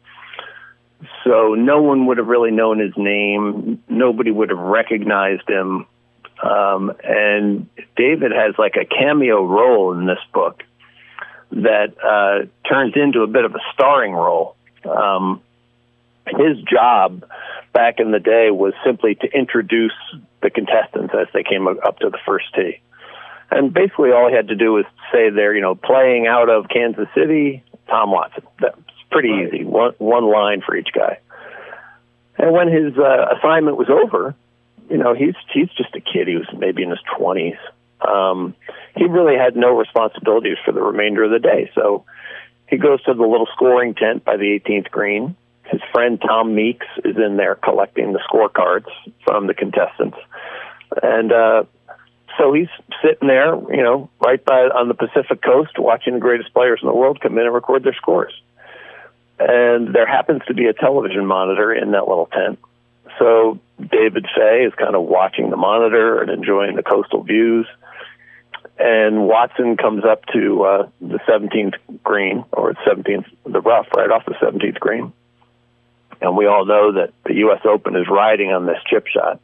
So no one would have really known his name. Nobody would have recognized him. Um, and David has like a cameo role in this book that uh, turns into a bit of a starring role. Um, his job back in the day was simply to introduce the contestants as they came up to the first tee. And basically all he had to do was say they're, you know, playing out of Kansas City, Tom Watson. That's pretty right. Easy. One, one line for each guy. And when his uh, assignment was over, you know, he's he's just a kid. He was maybe in his twenties. Um, he really had no responsibilities for the remainder of the day. So he goes to the little scoring tent by the eighteenth green. His friend Tom Meeks is in there collecting the scorecards from the contestants. And uh, so he's sitting there, you know, right by on the Pacific coast watching the greatest players in the world come in and record their scores. And there happens to be a television monitor in that little tent. So David Fay is kind of watching the monitor and enjoying the coastal views. and Watson comes up to uh, the seventeenth green, or seventeenth, the rough, right off the seventeenth green. And we all know that the U S Open is riding on this chip shot.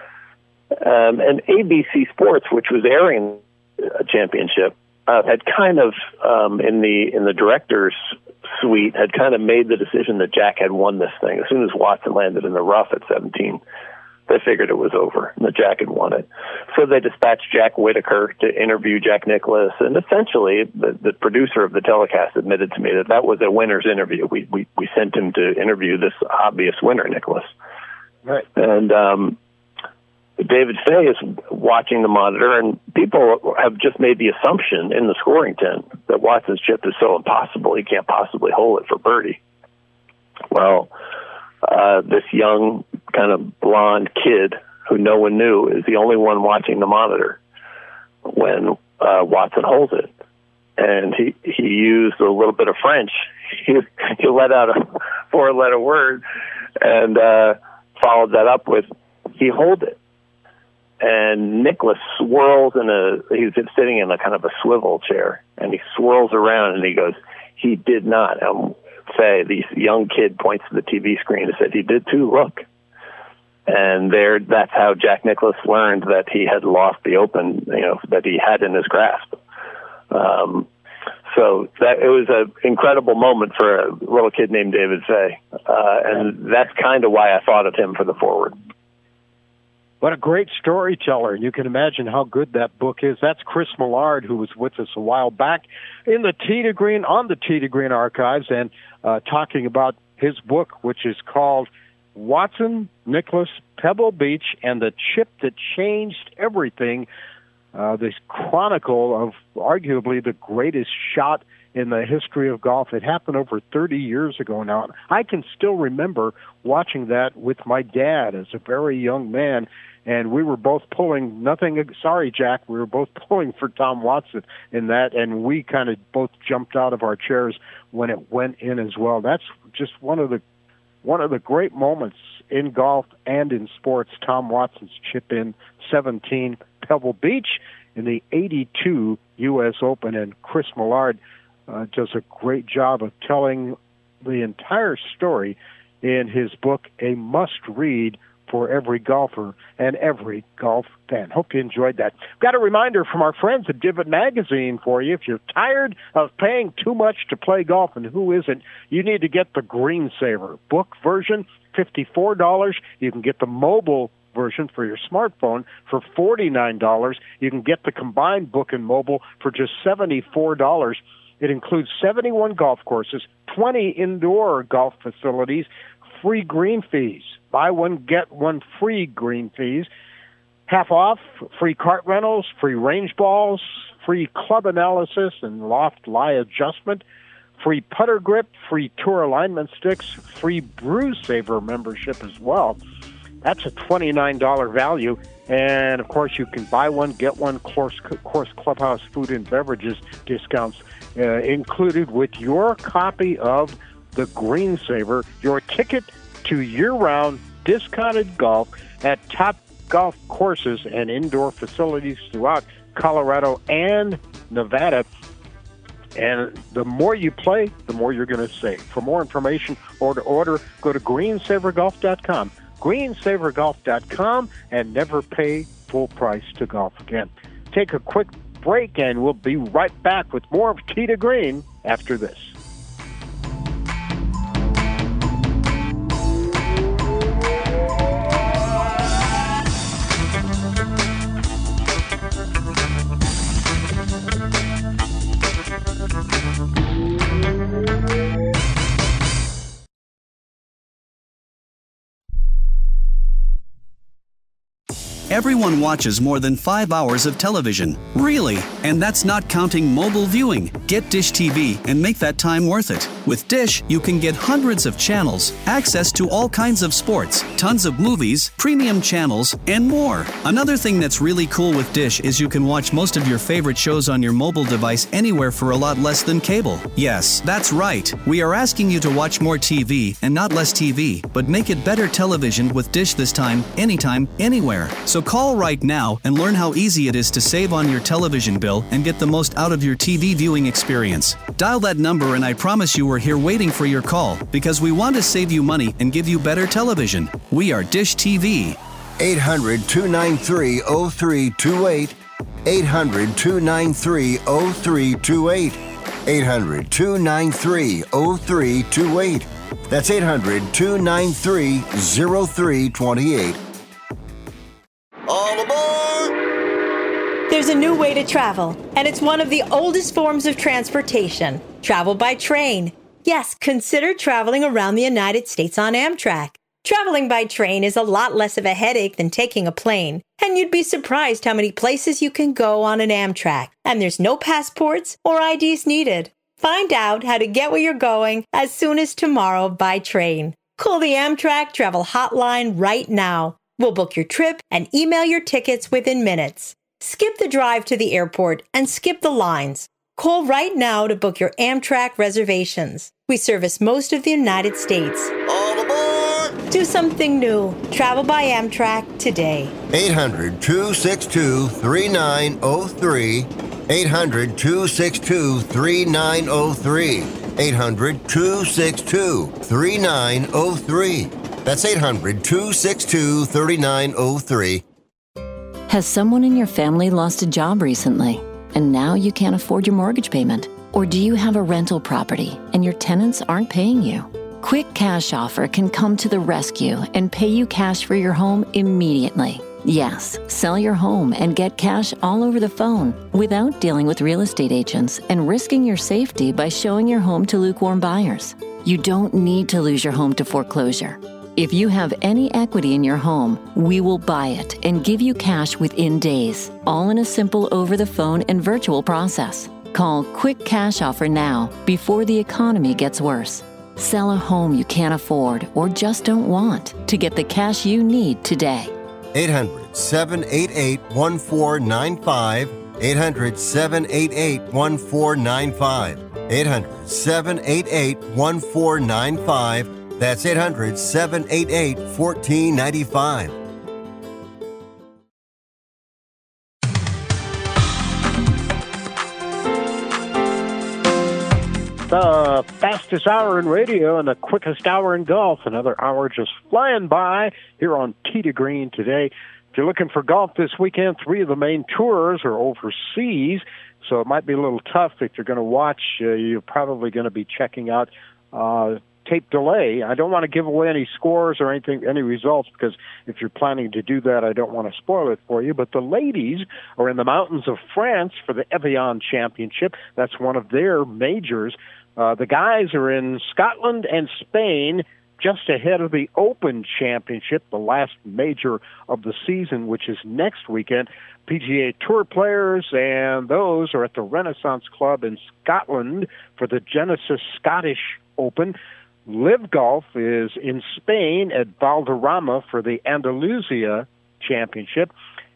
Um, and A B C Sports, which was airing a championship, uh, had kind of, um, in the in the director's suite, had kind of made the decision that Jack had won this thing. As soon as Watson landed in the rough at seventeen, they figured it was over, and that Jack had won it. So they dispatched Jack Whitaker to interview Jack Nicklaus, and essentially the, the producer of the telecast admitted to me that that was a winner's interview. We we, we sent him to interview this obvious winner, Nicklaus. Right. And um, David Fay is watching the monitor, and people have just made the assumption in the scoring tent that Watson's chip is so impossible he can't possibly hold it for birdie. Well, uh, this young kind of blonde kid who no one knew is the only one watching the monitor when uh, Watson holds it. And he, he used a little bit of French. He, he let out a four-letter word and uh, followed that up with, he hold it. And Nicklaus swirls in a, he's sitting in a kind of a swivel chair, and he swirls around and he goes, he did not. And Fay, the young kid, points to the T V screen and said, he did too, look. And there, that's how Jack Nicklaus learned that he had lost the Open, you know, that he had in his grasp. Um, so that it was an incredible moment for a little kid named David Fay. Uh, and that's kind of why I thought of him for the forward. What a great storyteller. You can imagine how good that book is. That's Chris Millard, who was with us a while back in the Tee to Green, on the Tee to Green archives, and uh, talking about his book, which is called Watson, Nicklaus, Pebble Beach, and the Chip That Changed Everything. Uh, this chronicle of arguably the greatest shot in the history of golf. It happened over thirty years ago now. I can still remember watching that with my dad as a very young man, and we were both pulling, nothing, sorry, Jack, we were both pulling for Tom Watson in that, and we kind of both jumped out of our chairs when it went in as well. That's just one of the one of the great moments in golf and in sports, Tom Watson's chip in seventeen, Pebble Beach in the eighty-two U S Open, and Chris Millard Uh, does a great job of telling the entire story in his book, a must-read for every golfer and every golf fan. Hope you enjoyed that. Got a reminder from our friends at Divot Magazine for you. If you're tired of paying too much to play golf, and who isn't, you need to get the Green Saver book version, fifty-four dollars. You can get the mobile version for your smartphone for forty-nine dollars. You can get the combined book and mobile for just seventy-four dollars. It includes seventy-one golf courses, twenty indoor golf facilities, free green fees, buy one, get one free green fees, half off, free cart rentals, free range balls, free club analysis and loft lie adjustment, free putter grip, free tour alignment sticks, free Brew Saver membership as well. That's a twenty-nine dollars value. And, of course, you can buy one, get one, course, course clubhouse food and beverages discounts uh, included with your copy of the Green Saver, your ticket to year-round discounted golf at top golf courses and indoor facilities throughout Colorado and Nevada. And the more you play, the more you're going to save. For more information or to order, go to green saver golf dot com. green saver golf dot com, and never pay full price to golf again. Take a quick break, and we'll be right back with more of Tee to Green after this. Everyone watches more than five hours of television. Really? And that's not counting mobile viewing. Get Dish T V and make that time worth it. With Dish, you can get hundreds of channels, access to all kinds of sports, tons of movies, premium channels, and more. Another thing that's really cool with Dish is you can watch most of your favorite shows on your mobile device anywhere for a lot less than cable. Yes, that's right. We are asking you to watch more T V and not less T V, but make it better television with Dish this time, anytime, anywhere. So call right now and learn how easy it is to save on your television bill and get the most out of your T V viewing experience. Dial that number and I promise you we're here waiting for your call because we want to save you money and give you better television. We are Dish T V. eight hundred, two nine three, oh three two eight. eight hundred, two nine three, oh three two eight. eight hundred, two nine three, oh three two eight. That's eight hundred, two nine three, oh three two eight. All aboard! There's a new way to travel, and it's one of the oldest forms of transportation. Travel by train. Yes, consider traveling around the United States on Amtrak. Traveling by train is a lot less of a headache than taking a plane, and you'd be surprised how many places you can go on an Amtrak, and there's no passports or I Ds needed. Find out how to get where you're going as soon as tomorrow by train. Call the Amtrak Travel Hotline right now. We'll book your trip and email your tickets within minutes. Skip the drive to the airport and skip the lines. Call right now to book your Amtrak reservations. We service most of the United States. All aboard! Do something new. Travel by Amtrak today. eight hundred, two six two, three nine oh three. eight hundred, two six two, three nine oh three. eight hundred, two six two, three nine oh three. That's eight hundred, two six two, three nine oh three. Has someone in your family lost a job recently, and now you can't afford your mortgage payment? Or do you have a rental property and your tenants aren't paying you? Quick Cash Offer can come to the rescue and pay you cash for your home immediately. Yes, sell your home and get cash all over the phone without dealing with real estate agents and risking your safety by showing your home to lukewarm buyers. You don't need to lose your home to foreclosure. If you have any equity in your home, we will buy it and give you cash within days, all in a simple over-the-phone and virtual process. Call Quick Cash Offer now before the economy gets worse. Sell a home you can't afford or just don't want to get the cash you need today. eight hundred, seven eight eight, one four nine five. eight hundred, seven eight eight, one four nine five. eight hundred, seven eight eight, one four nine five. That's eight hundred, seven eight eight, one four nine five. The fastest hour in radio and the quickest hour in golf. Another hour just flying by here on Tee to Green today. If you're looking for golf this weekend, three of the main tours are overseas, so it might be a little tough. If you're going to watch, uh, you're probably going to be checking out uh, tape delay. I don't want to give away any scores or anything, any results, because if you're planning to do that, I don't want to spoil it for you. But the ladies are in the mountains of France for the Evian Championship. That's one of their majors. Uh, the guys are in Scotland and Spain, just ahead of the Open Championship, the last major of the season, which is next weekend. P G A Tour players, and those are at the Renaissance Club in Scotland for the Genesis Scottish Open. Live Golf is in Spain at Valderrama for the Andalusia Championship,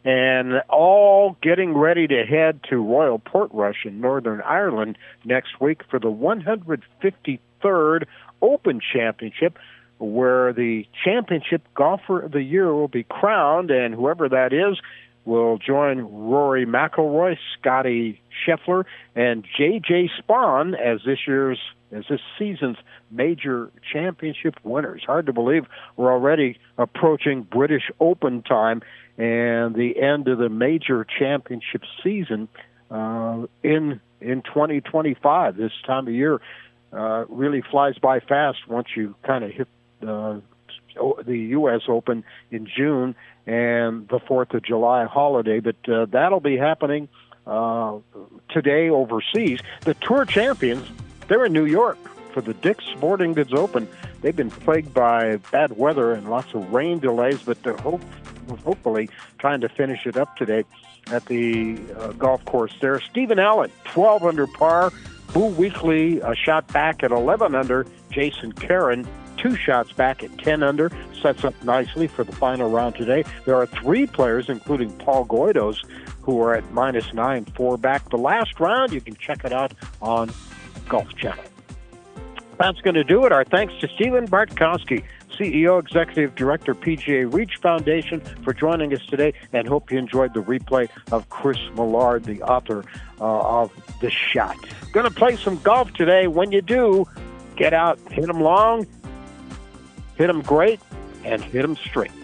and all getting ready to head to Royal Portrush in Northern Ireland next week for the one hundred fifty-third Open Championship, where the championship golfer of the year will be crowned, and whoever that is will join Rory McIlroy, Scotty Scheffler, and J J Spaun as this year's as this season's major championship winners. Hard to believe we're already approaching British Open time and the end of the major championship season uh, in in twenty twenty-five. This time of year uh, really flies by fast once you kind of hit uh, the U S Open in June and the fourth of July holiday. But uh, that'll be happening uh, today overseas. The Tour champions, they're in New York for the Dick's Sporting Goods Open. They've been plagued by bad weather and lots of rain delays, but they're hope, hopefully trying to finish it up today at the uh, golf course there. Stephen Allen, twelve under par, Boo Weekly, a shot back at eleven under. Jason Karen, two shots back at ten under. Sets up nicely for the final round today. There are three players, including Paul Goydos, who are at minus nine, four back. The last round, you can check it out on Golf Channel. That's going to do it. Our thanks to Stephen Bartkowski, C E O, Executive Director, P G A Reach Foundation, for joining us today, and hope you enjoyed the replay of Chris Millard, the author uh, of The Shot. Going to play some golf today. When you do, get out, hit them long, hit them great, and hit them straight.